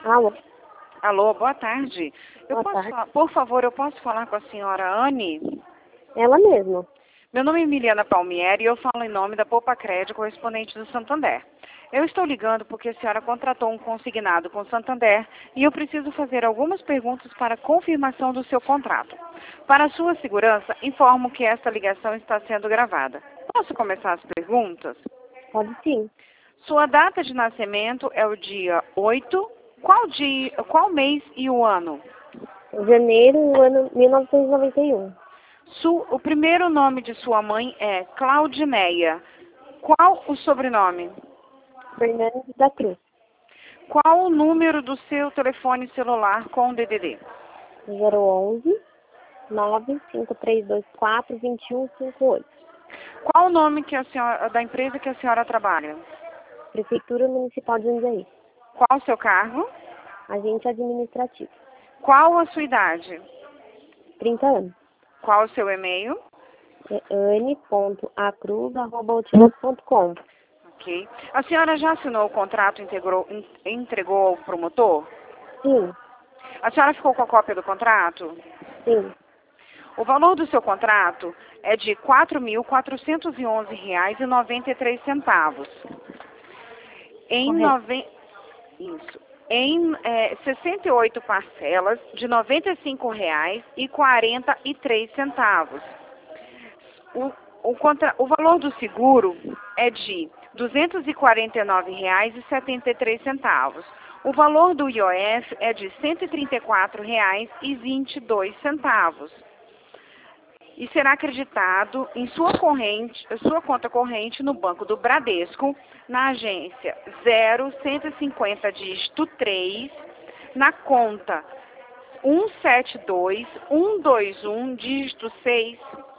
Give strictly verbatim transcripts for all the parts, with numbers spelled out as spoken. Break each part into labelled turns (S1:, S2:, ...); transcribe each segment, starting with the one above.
S1: Alô?
S2: Alô, boa tarde. Eu
S1: Boa
S2: posso
S1: tarde.
S2: falar- por favor, eu posso falar com a senhora Anne?
S1: Ela mesma.
S2: Meu nome é Emiliana Palmieri e eu falo em nome da Poupa Crédito, correspondente do Santander. Eu estou ligando porque a senhora contratou um consignado com o Santander e eu preciso fazer algumas perguntas para confirmação do seu contrato. Para sua segurança, informo que esta ligação está sendo gravada. Posso começar as perguntas?
S1: Pode sim.
S2: Sua data de nascimento é o dia oito. Qual dia, qual mês e o ano?
S1: Janeiro do ano mil novecentos e noventa e um.
S2: Su, o primeiro nome de sua mãe é Claudineia. Qual o sobrenome?
S1: Fernandes da Cruz.
S2: Qual o número do seu telefone celular com D D D?
S1: zero onze, nove cinco três dois quatro, dois um cinco oito.
S2: Qual o nome que a senhora, da empresa que a senhora trabalha?
S1: Prefeitura Municipal de Jundiaí.
S2: Qual o seu cargo?
S1: Agente administrativo.
S2: Qual a sua idade?
S1: trinta anos.
S2: Qual o seu e-mail?
S1: É ane ponto acruz arroba outlook ponto com.
S2: Ok. A senhora já assinou o contrato e integrou- en- entregou ao promotor?
S1: Sim,
S2: A senhora ficou com a cópia do contrato?
S1: sim.
S2: O valor do seu contrato é de quatro mil quatrocentos e onze reais e noventa e três centavos. Em,
S1: Correto.
S2: nove... Isso. Em eh, sessenta e oito parcelas de noventa e cinco reais e quarenta e três centavos. O, o, contra... o valor do seguro é de duzentos e quarenta e nove reais e setenta e três centavos. O valor do I O F é de cento e trinta e quatro reais e vinte e dois centavos. E será acreditado em sua, corrente, sua conta corrente no Banco do Bradesco, na agência zero cento e cinquenta dígito três, na conta um sete dois um dois um dígito seis.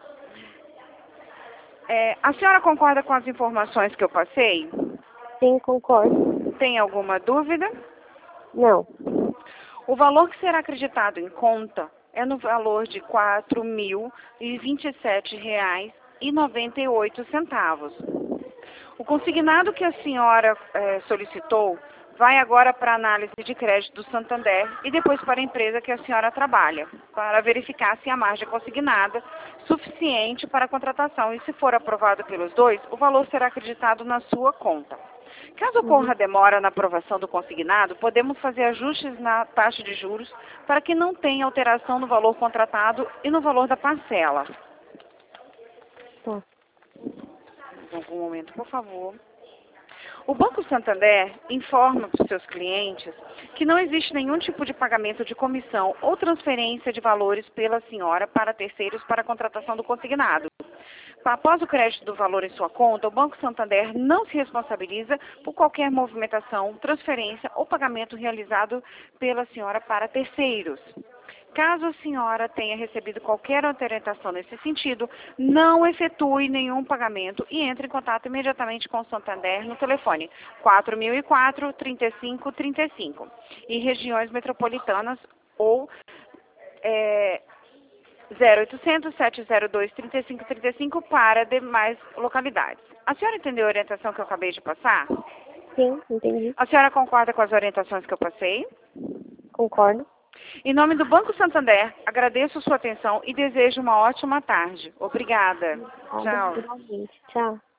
S2: É, a senhora concorda com as informações que eu passei?
S1: Sim, concordo.
S2: Tem alguma dúvida?
S1: Não.
S2: O valor que será acreditado em conta é no valor de quatro mil e vinte e sete reais e noventa e oito centavos. O consignado que a senhora eh, solicitou vai agora para a análise de crédito do Santander e depois para a empresa que a senhora trabalha, para verificar se a margem consignada é suficiente para a contratação. E se for aprovado pelos dois, o valor será acreditado na sua conta. Caso
S1: Uhum.
S2: ocorra demora na aprovação do consignado, podemos fazer ajustes na taxa de juros para que não tenha alteração no valor contratado e no valor da parcela.
S1: Tá.
S2: Em algum momento, por favor. O Banco Santander informa para os seus clientes que não existe nenhum tipo de pagamento de comissão ou transferência de valores pela senhora para terceiros para a contratação do consignado. Após o crédito do valor em sua conta, o Banco Santander não se responsabiliza por qualquer movimentação, transferência ou pagamento realizado pela senhora para terceiros. Caso a senhora tenha recebido qualquer orientação nesse sentido, não efetue nenhum pagamento e entre em contato imediatamente com o Santander no telefone quatro mil e quatro, trinta e cinco, trinta e cinco e regiões metropolitanas ou é, zero oitocentos, sete zero dois, trinta e cinco, trinta e cinco para demais localidades. A senhora entendeu a orientação que eu acabei de passar?
S1: Sim, entendi.
S2: A senhora concorda com as orientações que eu passei?
S1: Concordo.
S2: Em nome do Banco Santander, agradeço sua atenção e desejo uma ótima tarde. Obrigada.
S1: Nada,
S2: Tchau.
S1: finalmente. Tchau.